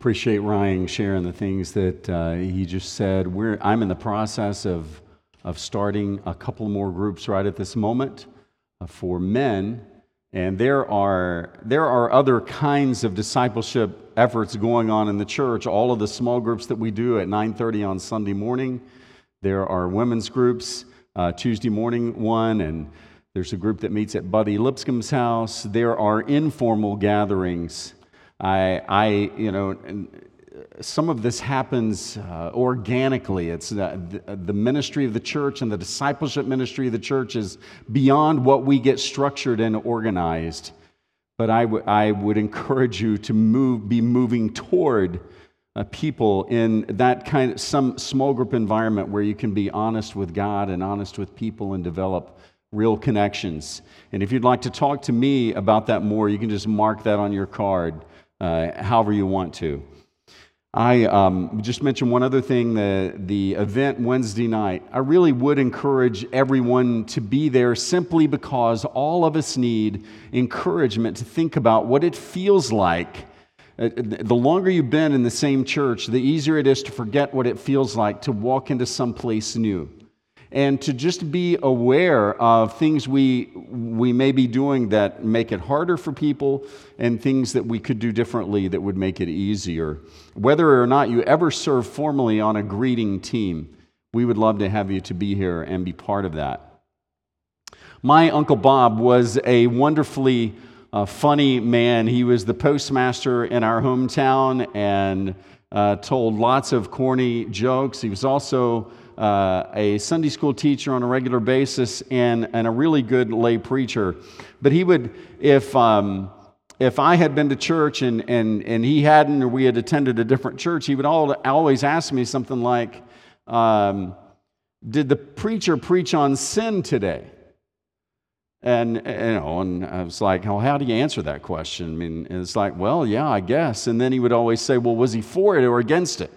Appreciate Ryan sharing the things that he just said. I'm in the process of starting a couple more groups right at this moment for men, and there are other kinds of discipleship efforts going on in the church. All of the small groups that we do at 9:30 on Sunday morning. There are women's groups, Tuesday morning one, and there's a group that meets at Buddy Lipscomb's house. There are informal gatherings. Some of this happens organically. It's the ministry of the church and the discipleship ministry of the church is beyond what we get structured and organized. But I would encourage you to be moving toward people in that kind of some small group environment where you can be honest with God and honest with people and develop real connections. And if you'd like to talk to me about that more, you can just mark that on your card. However you want to. I just mentioned one other thing, the event Wednesday night. I really would encourage everyone to be there simply because all of us need encouragement to think about what it feels like. The longer you've been in the same church, the easier it is to forget what it feels like to walk into some place new. And to just be aware of things we may be doing that make it harder for people and things that we could do differently that would make it easier. Whether or not you ever serve formally on a greeting team, we would love to have you to be here and be part of that. My Uncle Bob was a wonderfully funny man. He was the postmaster in our hometown and told lots of corny jokes. He was also a Sunday school teacher on a regular basis and a really good lay preacher. But he would, if I had been to church and he hadn't, or we had attended a different church, he would always ask me something like, did the preacher preach on sin today? And I was like, well, how do you answer that question? I mean, it's like, well, yeah, I guess. And then he would always say, well, was he for it or against it?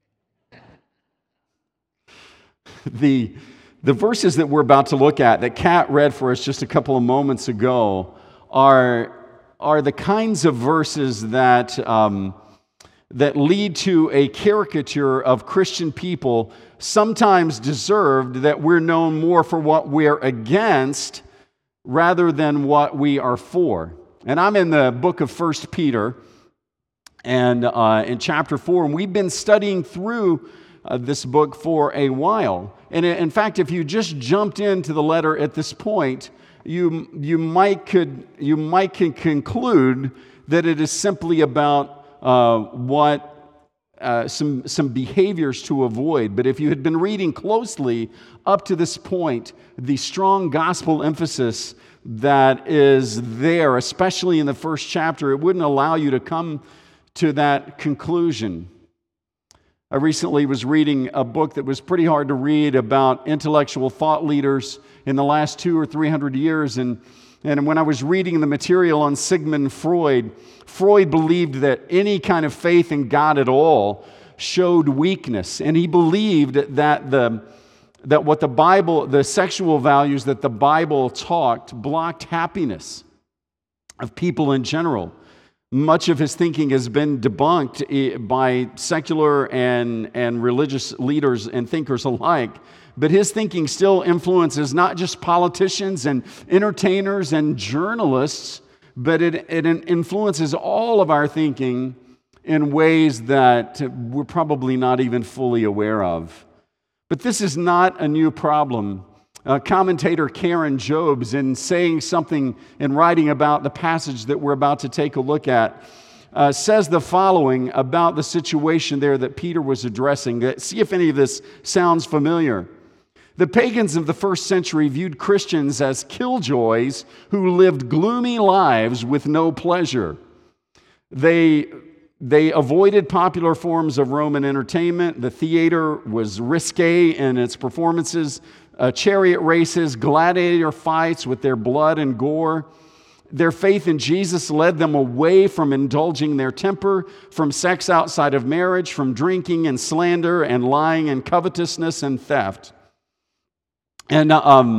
The verses that we're about to look at, that Kat read for us just a couple of moments ago, are the kinds of verses that lead to a caricature of Christian people, sometimes deserved, that we're known more for what we're against rather than what we are for. And I'm in the book of 1 Peter, and in chapter 4, and we've been studying through this book for a while. And in fact, if you just jumped into the letter at this point, you might conclude that it is simply about some behaviors to avoid. But if you had been reading closely up to this point, the strong gospel emphasis that is there, especially in the first chapter, it wouldn't allow you to come to that conclusion. I recently was reading a book that was pretty hard to read about intellectual thought leaders in the last 200 or 300 years. And when I was reading the material on Sigmund Freud, Freud believed that any kind of faith in God at all showed weakness. And he believed that what the Bible, the sexual values that the Bible taught, blocked happiness of people in general. Much of his thinking has been debunked by secular and religious leaders and thinkers alike. But his thinking still influences not just politicians and entertainers and journalists, but it influences all of our thinking in ways that we're probably not even fully aware of. But this is not a new problem. Commentator Karen Jobes, in saying something and writing about the passage that we're about to take a look at, says the following about the situation there that Peter was addressing. See if any of this sounds familiar. The pagans of the first century viewed Christians as killjoys who lived gloomy lives with no pleasure. They avoided popular forms of Roman entertainment. The theater was risque in its performances. Chariot races, gladiator fights with their blood and gore. Their faith in Jesus led them away from indulging their temper, from sex outside of marriage, from drinking and slander and lying and covetousness and theft. And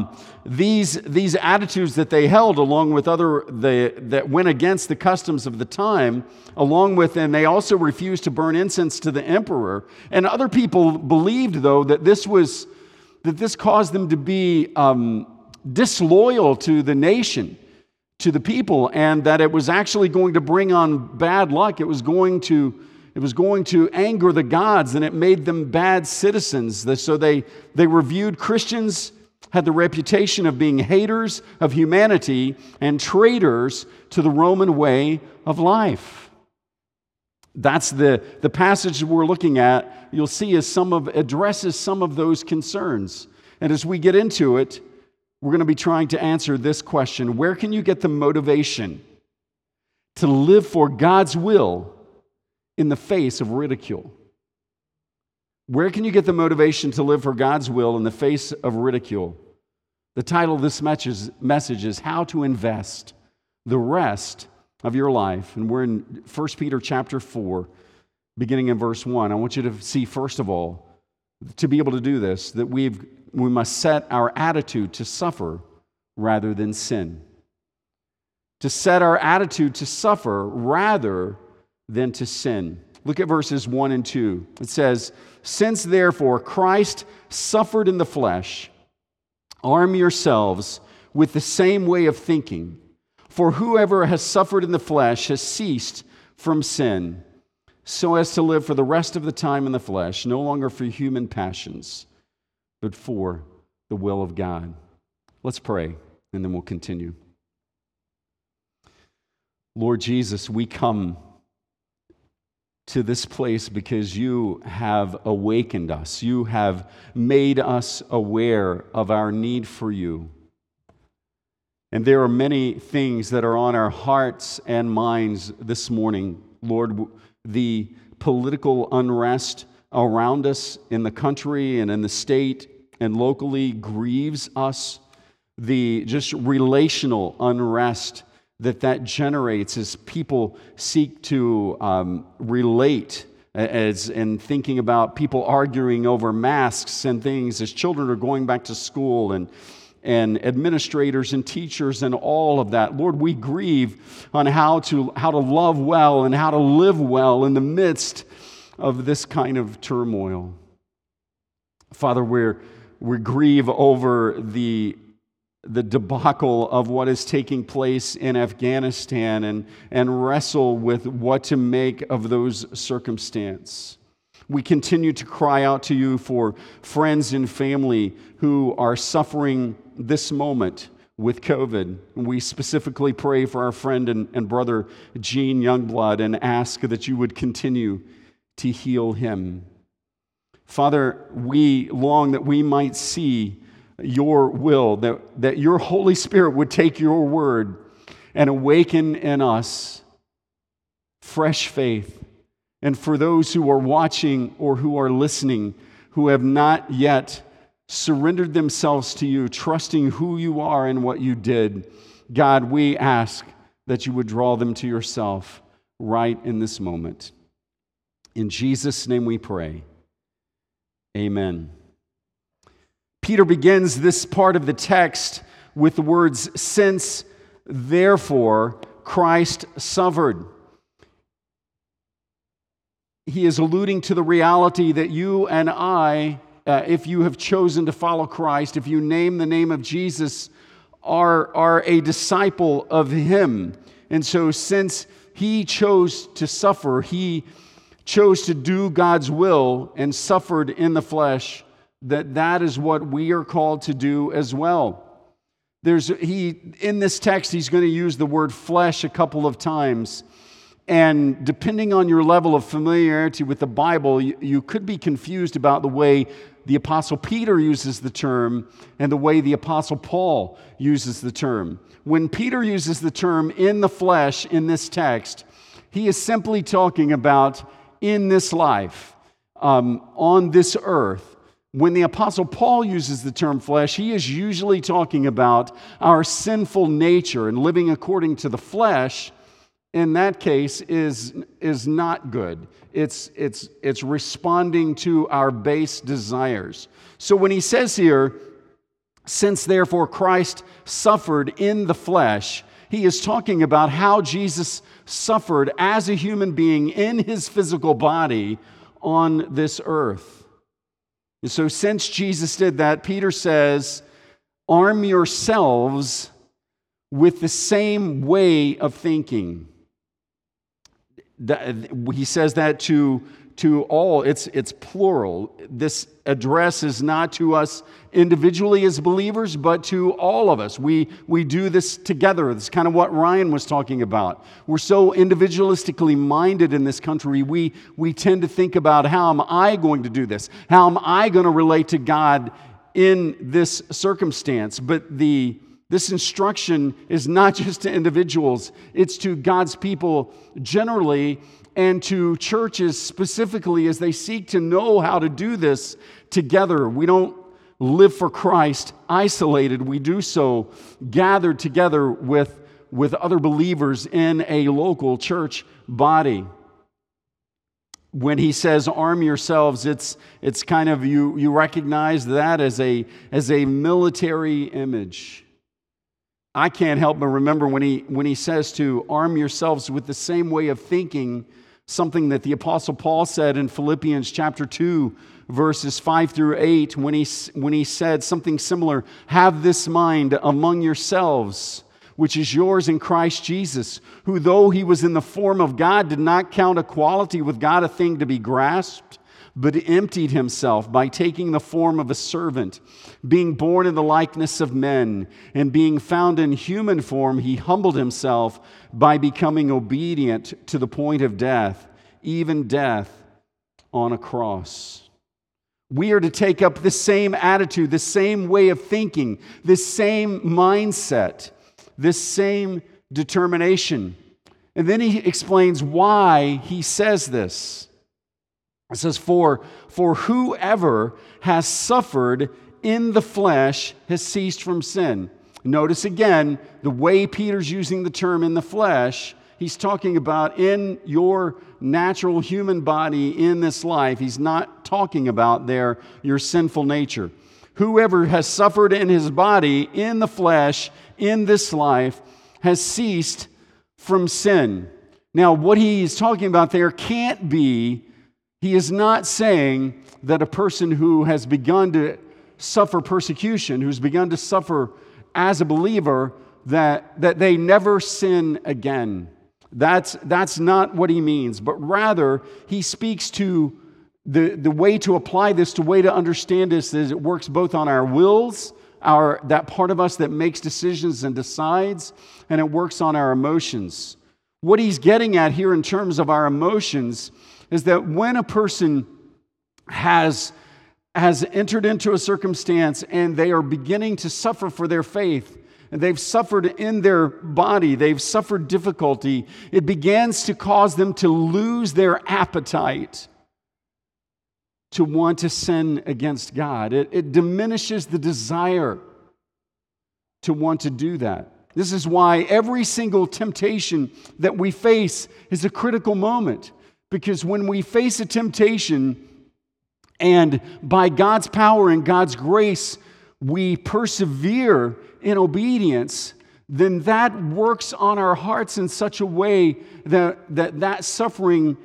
these attitudes that they held, along with that went against the customs of the time, and they also refused to burn incense to the emperor. And other people believed, though, that this caused them to be disloyal to the nation, to the people, and that it was actually going to bring on bad luck. It was going to anger the gods, and it made them bad citizens. So they reviewed Christians, had the reputation of being haters of humanity and traitors to the Roman way of life. That's the passage we're looking at. You'll see addresses some of those concerns. And as we get into it, we're going to be trying to answer this question: where can you get the motivation to live for God's will in the face of ridicule? Where can you get the motivation to live for God's will in the face of ridicule? The title of this message is How to Invest the Rest of Your Life. And we're in 1 Peter chapter 4, beginning in verse 1. I want you to see, first of all, to be able to do this, that we must set our attitude to suffer rather than sin. To set our attitude to suffer rather than to sin. Look at verses 1 and 2. It says, "Since therefore Christ suffered in the flesh, arm yourselves with the same way of thinking. For whoever has suffered in the flesh has ceased from sin, so as to live for the rest of the time in the flesh, no longer for human passions, but for the will of God." Let's pray, and then we'll continue. Lord Jesus, we come to this place because you have awakened us. You have made us aware of our need for you. And there are many things that are on our hearts and minds this morning. Lord, the political unrest around us in the country and in the state and locally grieves us. The just relational unrest that generates as people seek to relate, and thinking about people arguing over masks and things as children are going back to school, and administrators and teachers and all of that. Lord, we grieve on how to love well and how to live well in the midst of this kind of turmoil. Father, we grieve over the debacle of what is taking place in Afghanistan and wrestle with what to make of those circumstances. We continue to cry out to you for friends and family who are suffering this moment with COVID. We specifically pray for our friend and brother Gene Youngblood and ask that you would continue to heal him. Father, we long that we might see your will, that your Holy Spirit would take your word and awaken in us fresh faith. And for those who are watching or who are listening, who have not yet surrendered themselves to you, trusting who you are and what you did, God, we ask that you would draw them to yourself right in this moment. In Jesus' name we pray. Amen. Peter begins this part of the text with the words, "Since therefore Christ suffered." He is alluding to the reality that you and I, if you have chosen to follow Christ, if you name the name of Jesus, are a disciple of Him. And so since He chose to suffer, He chose to do God's will and suffered in the flesh, that is what we are called to do as well. In this text, he's going to use the word flesh a couple of times. And depending on your level of familiarity with the Bible, you could be confused about the way the Apostle Peter uses the term and the way the Apostle Paul uses the term. When Peter uses the term in the flesh in this text, he is simply talking about in this life, on this earth. When the Apostle Paul uses the term flesh, he is usually talking about our sinful nature, and living according to the flesh in that case is not good. It's responding to our base desires. So when he says here, Since therefore Christ suffered in the flesh, he is talking about how Jesus suffered as a human being in his physical body on this earth. And so since Jesus did that, Peter says, arm yourselves with the same way of thinking. He says that to all. It's plural. This address is not to us individually as believers, but to all of us. We do this together. That's kind of what Ryan was talking about. We're so individualistically minded in this country. We tend to think about, how am I going to do this? How am I going to relate to God in this circumstance? But this instruction is not just to individuals. It's to God's people generally, and to churches specifically, as they seek to know how to do this together. We don't live for Christ isolated. We do so gathered together with other believers in a local church body. When he says arm yourselves, it's kind of, you recognize that as a military image. I can't help but remember when he says to arm yourselves with the same way of thinking, something that the Apostle Paul said in Philippians chapter 2, verses 5 through 8, when he said something similar. Have this mind among yourselves, which is yours in Christ Jesus, who though he was in the form of God, did not count equality with God a thing to be grasped, but emptied himself by taking the form of a servant, being born in the likeness of men, and being found in human form, he humbled himself by becoming obedient to the point of death, even death on a cross. We are to take up the same attitude, the same way of thinking, this same mindset, this same determination. And then he explains why he says this. It says, for whoever has suffered in the flesh has ceased from sin. Notice again, the way Peter's using the term in the flesh, he's talking about in your natural human body in this life. He's not talking about your sinful nature. Whoever has suffered in his body, in the flesh, in this life, has ceased from sin. Now, what he's talking about there can't be, he is not saying that a person who has begun to suffer persecution, who's begun to suffer as a believer, that they never sin again. That's not what he means, but rather he speaks to the way to apply this, the way to understand this is it works both on our wills, that part of us that makes decisions and decides, and it works on our emotions. What he's getting at here in terms of our emotions is that when a person has entered into a circumstance and they are beginning to suffer for their faith, and they've suffered in their body, they've suffered difficulty, it begins to cause them to lose their appetite to want to sin against God. It diminishes the desire to want to do that. This is why every single temptation that we face is a critical moment. Because when we face a temptation, and by God's power and God's grace, we persevere in obedience, then that works on our hearts in such a way that suffering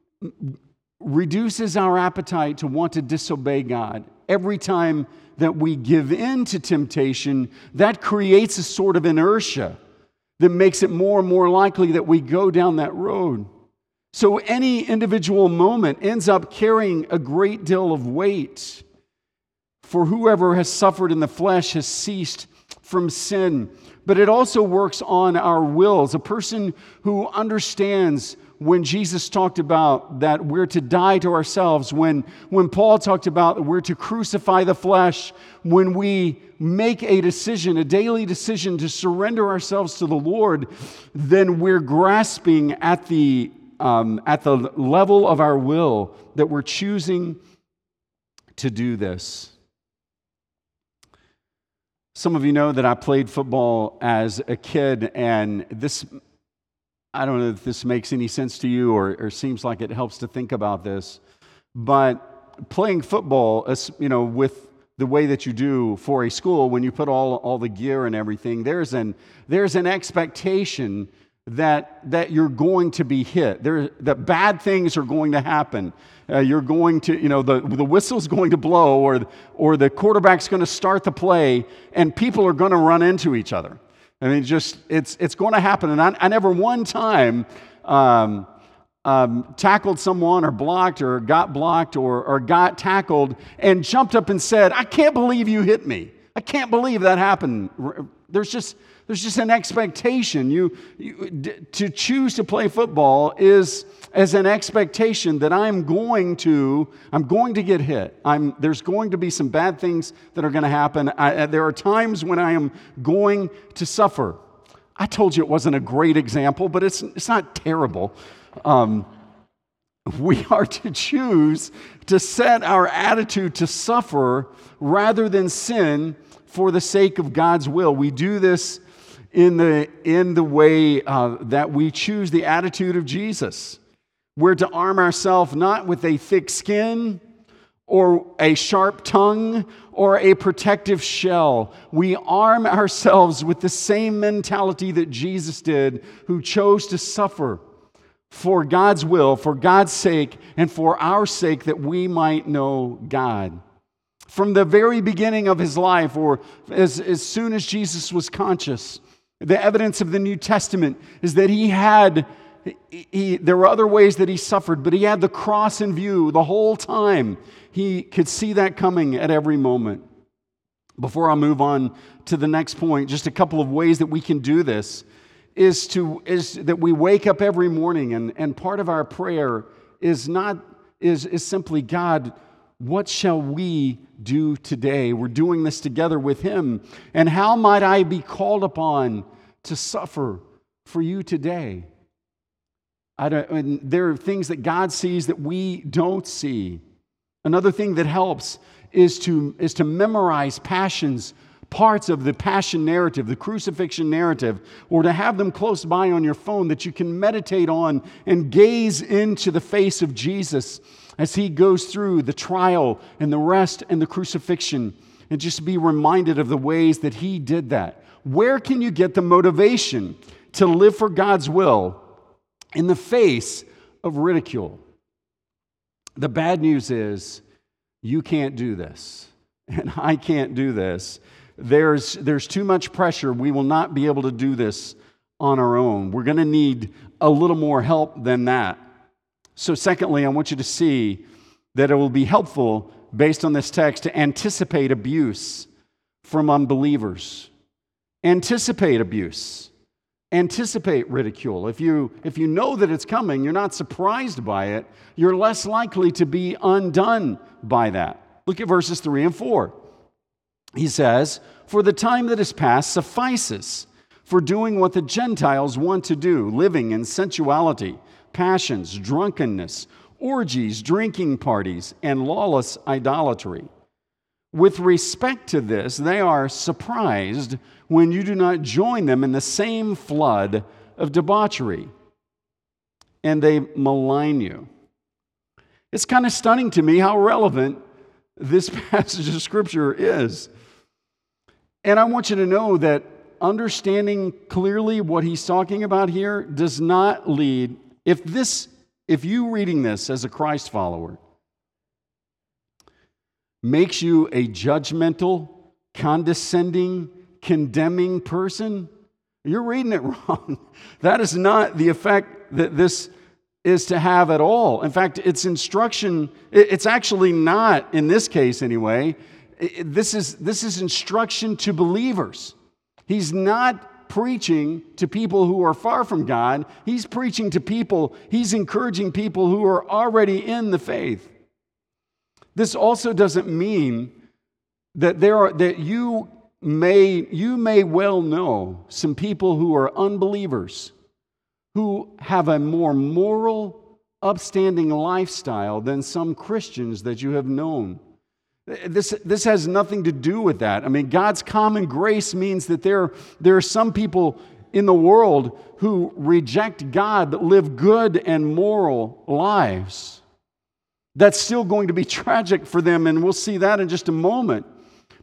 reduces our appetite to want to disobey God. Every time that we give in to temptation, that creates a sort of inertia that makes it more and more likely that we go down that road. So any individual moment ends up carrying a great deal of weight. For whoever has suffered in the flesh has ceased from sin. But it also works on our wills. A person who understands when Jesus talked about that we're to die to ourselves, when Paul talked about that we're to crucify the flesh, when we make a decision, a daily decision to surrender ourselves to the Lord, then we're grasping at the level of our will that we're choosing to do this. Some of you know that I played football as a kid, and this, I don't know if this makes any sense to you or seems like it helps to think about this, but playing football, with the way that you do for a school, when you put all the gear and everything, there's an expectation that you're going to be hit. That bad things are going to happen. You're going to, the whistle's going to blow, or the quarterback's going to start the play, and people are going to run into each other. I mean, it's going to happen. And I never one time tackled someone or blocked or got blocked or got tackled and jumped up and said, "I can't believe you hit me. I can't believe that happened." There's just an expectation. To choose to play football is as an expectation that I'm going to get hit. There's going to be some bad things that are going to happen. There are times when I am going to suffer. I told you it wasn't a great example, but it's not terrible. We are to choose to set our attitude to suffer rather than sin for the sake of God's will. We do this in the way that we choose the attitude of Jesus. We're to arm ourselves not with a thick skin or a sharp tongue or a protective shell. We arm ourselves with the same mentality that Jesus did, who chose to suffer for God's will, for God's sake, and for our sake, that we might know God. From the very beginning of his life, or as soon as Jesus was conscious, the evidence of the New Testament is that there were other ways that he suffered, but he had the cross in view the whole time. He could see that coming at every moment. Before I move on to the next point, just a couple of ways that we can do this is that we wake up every morning, and part of our prayer is simply, "God, what shall we do today?" We're doing this together with him. "And how might I be called upon to suffer for you today?" And there are things that God sees that we don't see. Another thing that helps is to memorize parts of the passion narrative, the crucifixion narrative, or to have them close by on your phone that you can meditate on and gaze into the face of Jesus as he goes through the trial and the rest and the crucifixion, and just be reminded of the ways that he did that. Where can you get the motivation to live for God's will in the face of ridicule? The bad news is you can't do this, and I can't do this. There's too much pressure. We will not be able to do this on our own. We're going to need a little more help than that. So secondly, I want you to see that it will be helpful, based on this text, to anticipate abuse from unbelievers. Anticipate abuse. Anticipate ridicule. If you know that it's coming, you're not surprised by it, you're less likely to be undone by that. Look at verses 3 and 4. He says, "For the time that is past suffices for doing what the Gentiles want to do, living in sensuality, passions, drunkenness, orgies, drinking parties, and lawless idolatry. With respect to this, they are surprised when you do not join them in the same flood of debauchery, and they malign you." It's kind of stunning to me how relevant this passage of Scripture is. And I want you to know that understanding clearly what he's talking about here does not lead, if you reading this as a Christ follower makes you a judgmental, condescending, condemning person, you're reading it wrong. That is not the effect that this is to have at all. In fact, it's instruction. It's actually not, in this case anyway. This is instruction to believers. He's not preaching to people who are far from God. He's preaching to people, he's encouraging people who are already in the faith. This also doesn't mean that you may well know some people who are unbelievers who have a more moral, upstanding lifestyle than some Christians that you have known. This has nothing to do with that. I mean, God's common grace means that there are some people in the world who reject God but live good and moral lives. That's still going to be tragic for them, and we'll see that in just a moment.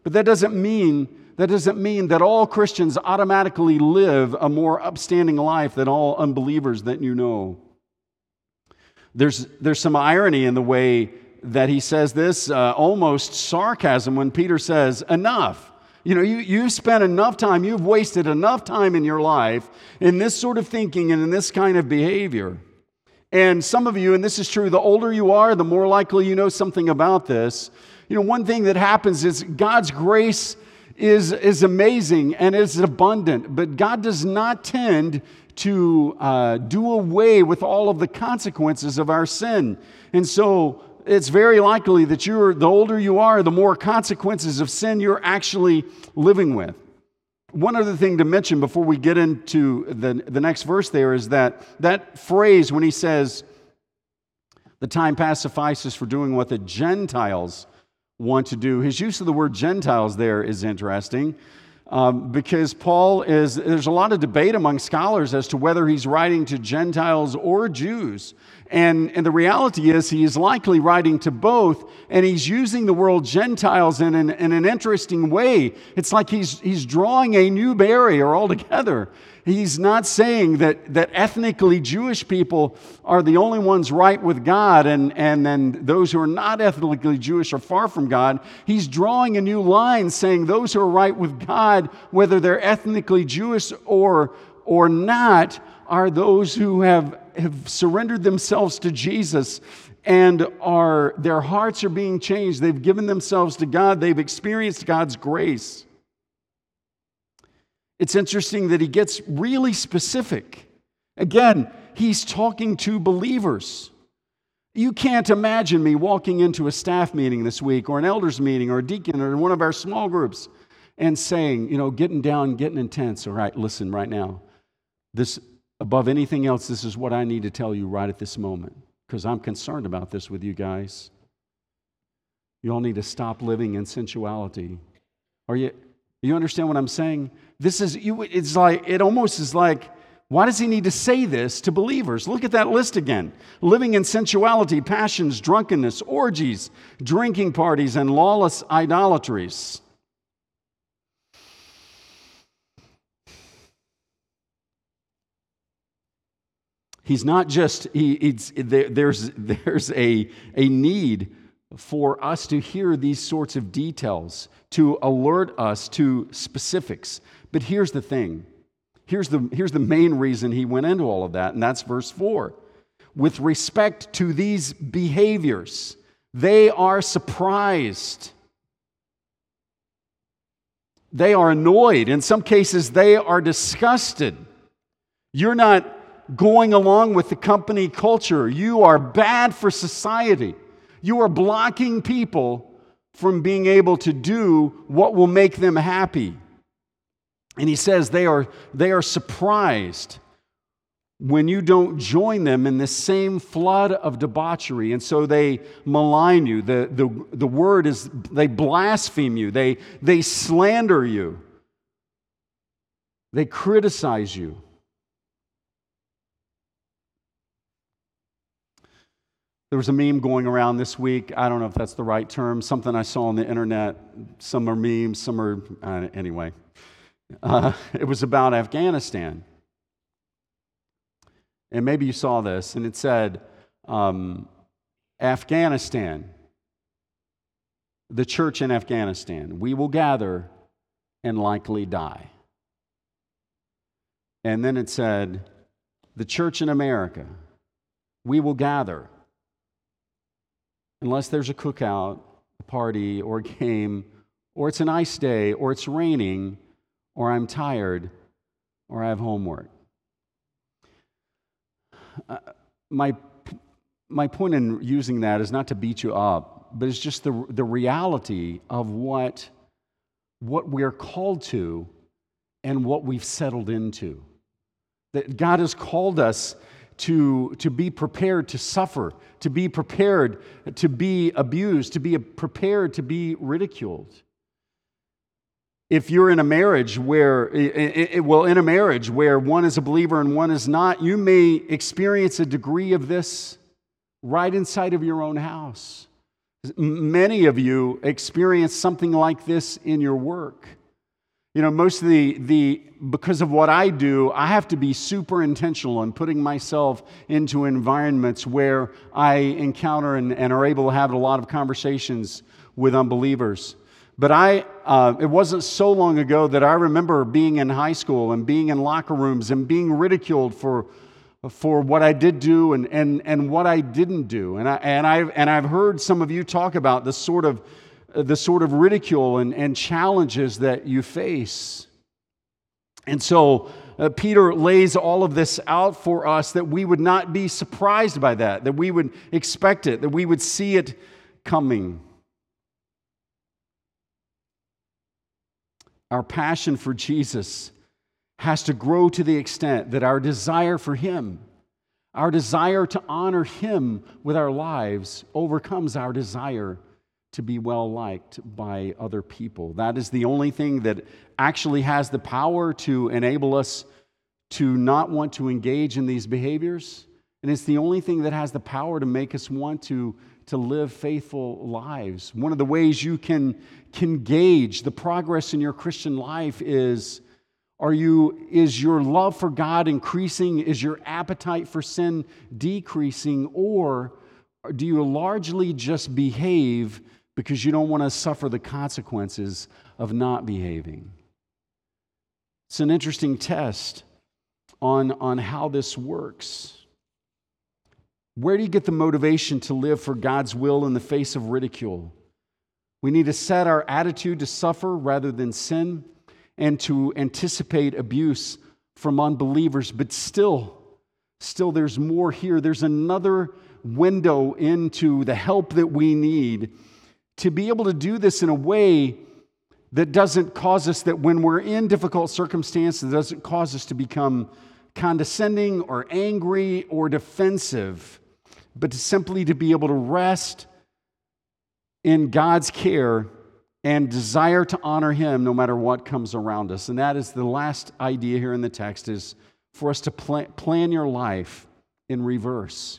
But that doesn't mean that all Christians automatically live a more upstanding life than all unbelievers that you know. There's some irony in the way that he says this, almost sarcasm, when Peter says, enough. You've spent enough time, you've wasted enough time in your life in this sort of thinking and in this kind of behavior. And some of you, and this is true, the older you are, the more likely you know something about this. One thing that happens is God's grace is amazing and is abundant, but God does not tend to do away with all of the consequences of our sin. And so it's very likely that the older you are, the more consequences of sin you're actually living with. One other thing to mention before we get into the next verse there is that phrase when he says, the time past suffices for doing what the Gentiles want to do. His use of the word Gentiles there is interesting because there's a lot of debate among scholars as to whether he's writing to Gentiles or Jews. And the reality is he is likely writing to both, and he's using the word Gentiles in an interesting way. It's like he's drawing a new barrier altogether. He's not saying that ethnically Jewish people are the only ones right with God and then those who are not ethnically Jewish are far from God. He's drawing a new line saying those who are right with God, whether they're ethnically Jewish or not, are those who have surrendered themselves to Jesus and their hearts are being changed. They've given themselves to God. They've experienced God's grace. It's interesting that he gets really specific. Again, he's talking to believers. You can't imagine me walking into a staff meeting this week or an elders meeting or a deacon or one of our small groups and saying, getting down, getting intense. All right, listen right now. This, above anything else, this is what I need to tell you right at this moment because I'm concerned about this with you guys. You all need to stop living in sensuality. You understand what I'm saying? It almost is like, why does he need to say this to believers? Look at that list again. Living in sensuality, passions, drunkenness, orgies, drinking parties, and lawless idolatries. He's not just, there's a need for us to hear these sorts of details, to alert us to specifics. But here's the thing. Here's the main reason he went into all of that, and that's verse 4. With respect to these behaviors, they are surprised. They are annoyed. In some cases, they are disgusted. You're not going along with the company culture. You are bad for society. You are blocking people from being able to do what will make them happy. And he says they are surprised when you don't join them in this same flood of debauchery. And so they malign you. The word is they blaspheme you. They slander you. They criticize you. There was a meme going around this week. I don't know if that's the right term. Something I saw on the internet. Some are memes, some are... anyway. It was about Afghanistan. And maybe you saw this. And it said, Afghanistan, the church in Afghanistan, we will gather and likely die. And then it said, the church in America, we will gather unless there's a cookout, a party, or a game, or it's a nice day, or it's raining, or I'm tired, or I have homework. My point in using that is not to beat you up, but it's just the reality of what we're called to and what we've settled into. That God has called us to be prepared to suffer, to be prepared to be abused, to be prepared to be ridiculed. If you're in a marriage where one is a believer and one is not, you may experience a degree of this right inside of your own house. Many of you experience something like this in your work. Most of because of what I do, I have to be super intentional in putting myself into environments where I encounter and are able to have a lot of conversations with unbelievers. But it wasn't so long ago that I remember being in high school and being in locker rooms and being ridiculed for what I did do and what I didn't do. And I've heard some of you talk about the sort of ridicule and challenges that you face. And so Peter lays all of this out for us that we would not be surprised by that we would expect it, that we would see it coming. Our passion for Jesus has to grow to the extent that our desire for Him, our desire to honor Him with our lives, overcomes our desire to be well-liked by other people. That is the only thing that actually has the power to enable us to not want to engage in these behaviors. And it's the only thing that has the power to make us want to live faithful lives. One of the ways you can gauge the progress in your Christian life is your love for God increasing? Is your appetite for sin decreasing? Or do you largely just behave because you don't want to suffer the consequences of not behaving? It's an interesting test on how this works. Where do you get the motivation to live for God's will in the face of ridicule? We need to set our attitude to suffer rather than sin, and to anticipate abuse from unbelievers. But still there's more here. There's another window into the help that we need to be able to do this in a way that doesn't cause us, that when we're in difficult circumstances, doesn't cause us to become condescending or angry or defensive, but simply to be able to rest in God's care and desire to honor Him no matter what comes around us. And that is the last idea here in the text, is for us to plan your life in reverse.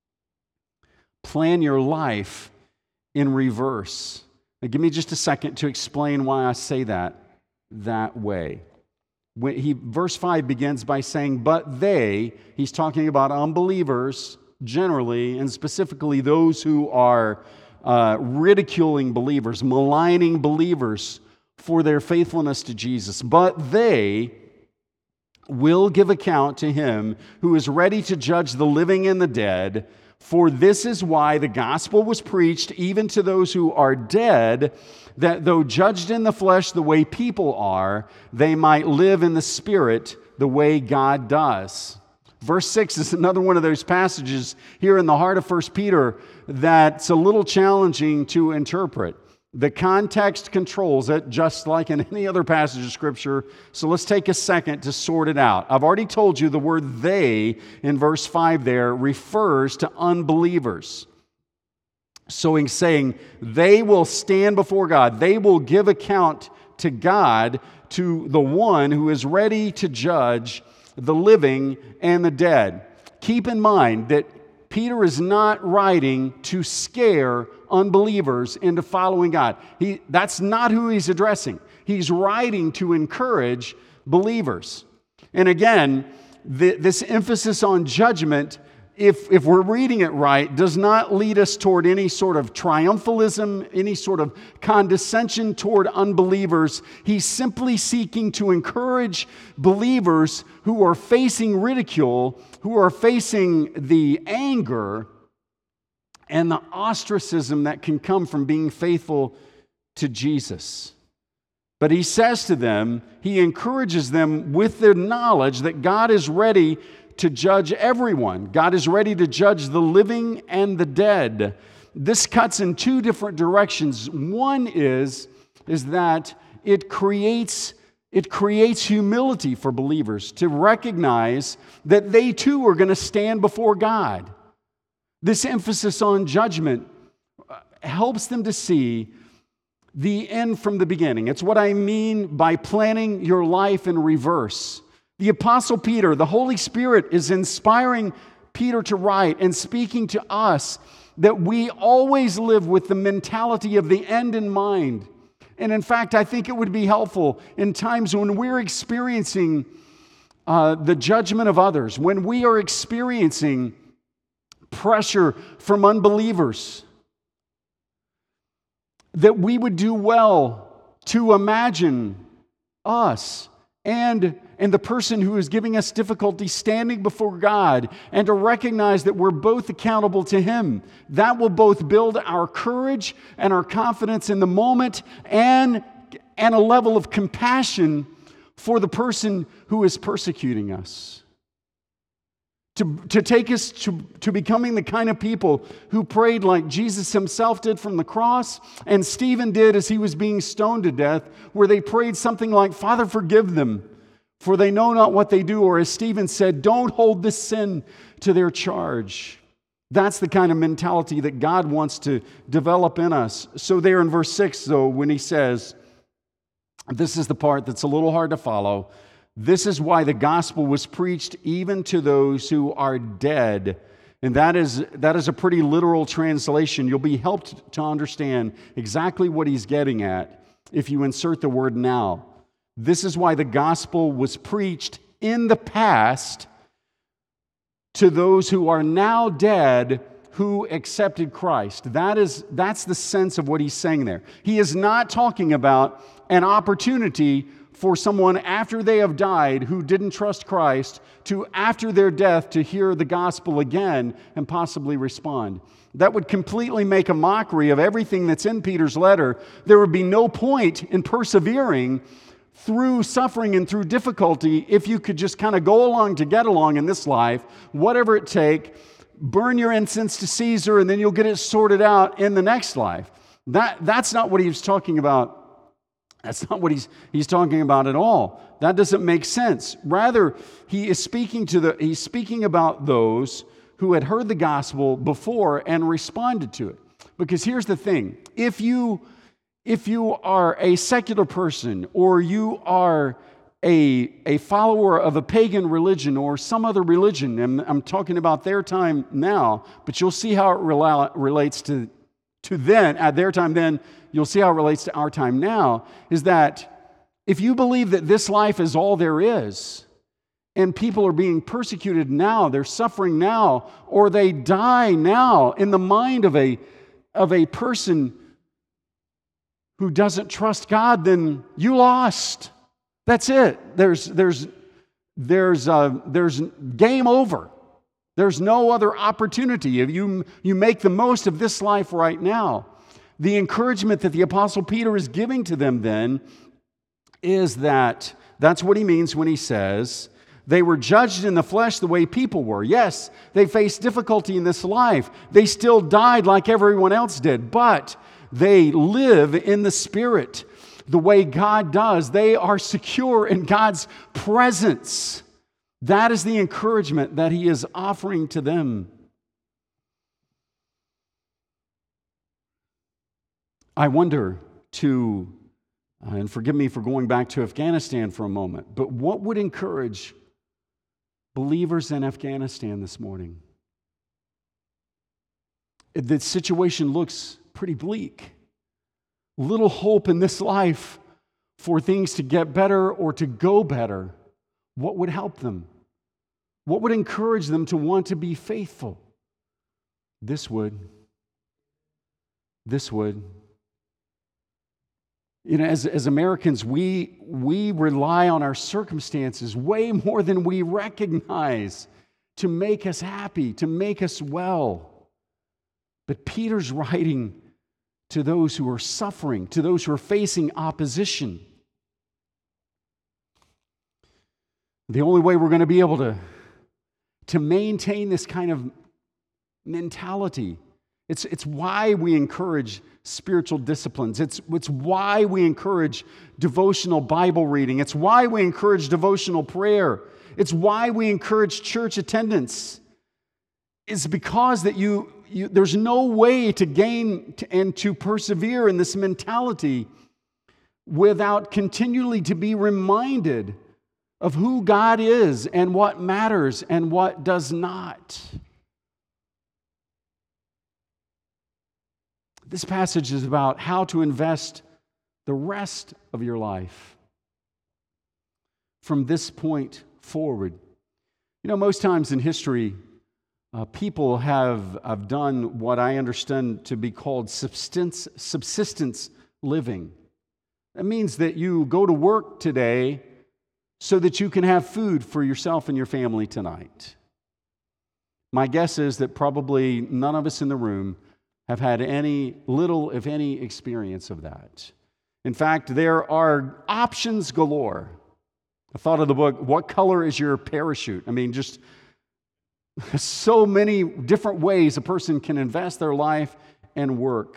Plan your life in reverse. Now, give me just a second to explain why I say that way. Verse 5 begins by saying, but he's talking about unbelievers generally, and specifically those who are ridiculing believers, maligning believers for their faithfulness to Jesus. But they will give account to Him who is ready to judge the living and the dead. For this is why the gospel was preached even to those who are dead, that though judged in the flesh the way people are, they might live in the spirit the way God does. Verse 6 is another one of those passages here in the heart of 1 Peter that's a little challenging to interpret. The context controls it, just like in any other passage of Scripture. So let's take a second to sort it out. I've already told you the word they in verse 5 there refers to unbelievers. So he's saying they will stand before God. They will give account to God, to the one who is ready to judge the living and the dead. Keep in mind that Peter is not writing to scare unbelievers into following God. That's not who he's addressing. He's writing to encourage believers. And again, this emphasis on judgment, if we're reading it right, does not lead us toward any sort of triumphalism, any sort of condescension toward unbelievers. He's simply seeking to encourage believers who are facing ridicule, who are facing the anger and the ostracism that can come from being faithful to Jesus. But he says to them, he encourages them with the knowledge that God is ready to judge everyone. God is ready to judge the living and the dead. This cuts in two different directions. One is that it creates humility for believers to recognize that they too are going to stand before God. This emphasis on judgment helps them to see the end from the beginning. It's what I mean by planning your life in reverse. The Apostle Peter, the Holy Spirit is inspiring Peter to write and speaking to us that we always live with the mentality of the end in mind. And in fact, I think it would be helpful in times when we're experiencing the judgment of others, when we are experiencing pressure from unbelievers, that we would do well to imagine us and the person who is giving us difficulty standing before God, and to recognize that we're both accountable to Him. That will both build our courage and our confidence in the moment, and a level of compassion for the person who is persecuting us. To take us to becoming the kind of people who prayed like Jesus Himself did from the cross, and Stephen did as he was being stoned to death, where they prayed something like, "Father, forgive them, for they know not what they do," or as Stephen said, "Don't hold this sin to their charge." That's the kind of mentality that God wants to develop in us. So there in verse 6, though, when he says, this is the part that's a little hard to follow, "This is why the gospel was preached even to those who are dead." And that is a pretty literal translation. You'll be helped to understand exactly what he's getting at if you insert the word "now." This is why the gospel was preached in the past to those who are now dead who accepted Christ. That's the sense of what he's saying there. He is not talking about an opportunity for someone after they have died who didn't trust Christ to, after their death, to hear the gospel again and possibly respond. That would completely make a mockery of everything that's in Peter's letter. There would be no point in persevering through suffering and through difficulty if you could just kind of go along to get along in this life, whatever it take, burn your incense to Caesar, and then you'll get it sorted out in the next life. That's not what he was talking about. That's not what he's talking about at all. That doesn't make sense. Rather, he's speaking about those who had heard the gospel before and responded to it. Because here's the thing: if you are a secular person, or you are a follower of a pagan religion or some other religion, and I'm talking about their time now, but you'll see how it relates to then, at their time then, you'll see how it relates to our time now, is that if you believe that this life is all there is, and people are being persecuted now, they're suffering now, or they die now in the mind of a person who doesn't trust God, then you lost. That's it. There's game over. There's no other opportunity. If you make the most of this life right now. The encouragement that the Apostle Peter is giving to them then is that's what he means when he says, they were judged in the flesh the way people were. Yes, they faced difficulty in this life. They still died like everyone else did, but they live in the Spirit the way God does. They are secure in God's presence. That is the encouragement that he is offering to them. I wonder, too, and forgive me for going back to Afghanistan for a moment, but what would encourage believers in Afghanistan this morning? The situation looks pretty bleak. Little hope in this life for things to get better or to go better. What would help them? What would encourage them to want to be faithful? This would. You know, as Americans, we rely on our circumstances way more than we recognize to make us happy, to make us well. But Peter's writing to those who are suffering, to those who are facing opposition. The only way we're going to be able to maintain this kind of mentality, it's why we encourage spiritual disciplines. It's why we encourage devotional Bible reading. It's why we encourage devotional prayer. It's why we encourage church attendance. It's because that there's no way to gain and to persevere in this mentality without continually to be reminded of who God is and what matters and what does not. This passage is about how to invest the rest of your life from this point forward. You know, most times in history, people have done what I understand to be called subsistence living. That means that you go to work today so that you can have food for yourself and your family tonight. My guess is that probably none of us in the room have had any little, if any, experience of that. In fact, there are options galore. I thought of the book, What Color is Your Parachute? I mean, just so many different ways a person can invest their life and work.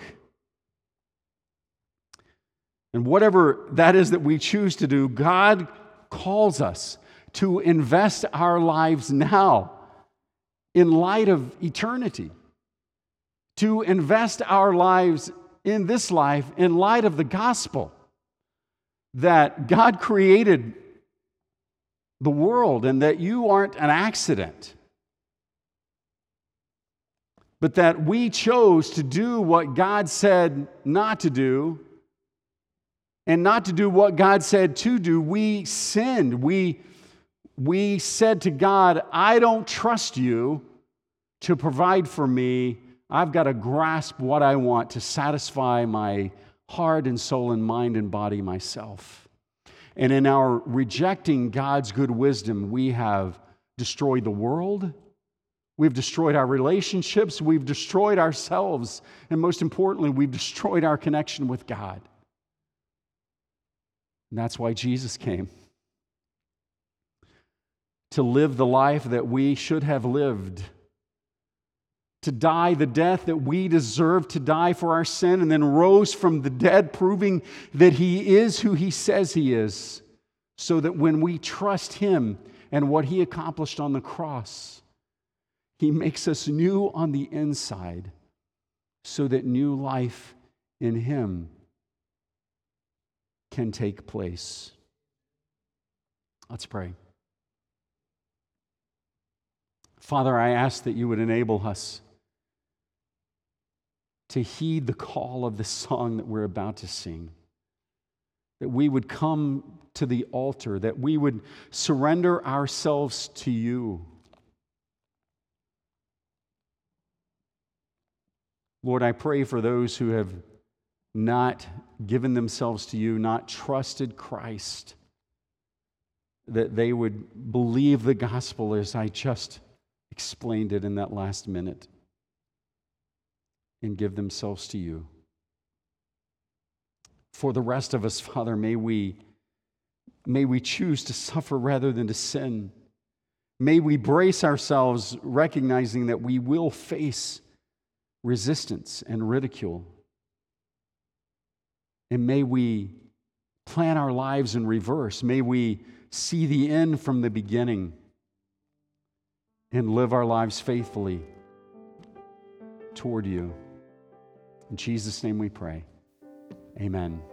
And whatever that is that we choose to do, God calls us to invest our lives now in light of eternity, to invest our lives in this life in light of the gospel that God created the world and that you aren't an accident, but that we chose to do what God said not to do, and not to do what God said to do. We sinned. We said to God, I don't trust you to provide for me. I've got to grasp what I want to satisfy my heart and soul and mind and body myself. And in our rejecting God's good wisdom, we have destroyed the world. We've destroyed our relationships. We've destroyed ourselves. And most importantly, we've destroyed our connection with God. And that's why Jesus came. To live the life that we should have lived. To die the death that we deserve to die for our sin, and then rose from the dead, proving that He is who He says He is. So that when we trust Him and what He accomplished on the cross, He makes us new on the inside, so that new life in Him can take place. Let's pray. Father, I ask that you would enable us to heed the call of the song that we're about to sing, that we would come to the altar, that we would surrender ourselves to you. Lord, I pray for those who have not given themselves to you, not trusted Christ, that they would believe the gospel as I just explained it in that last minute and give themselves to you. For the rest of us, Father, may we choose to suffer rather than to sin. May we brace ourselves recognizing that we will face resistance and ridicule. And may we plan our lives in reverse. May we see the end from the beginning and live our lives faithfully toward you. In Jesus' name we pray. Amen.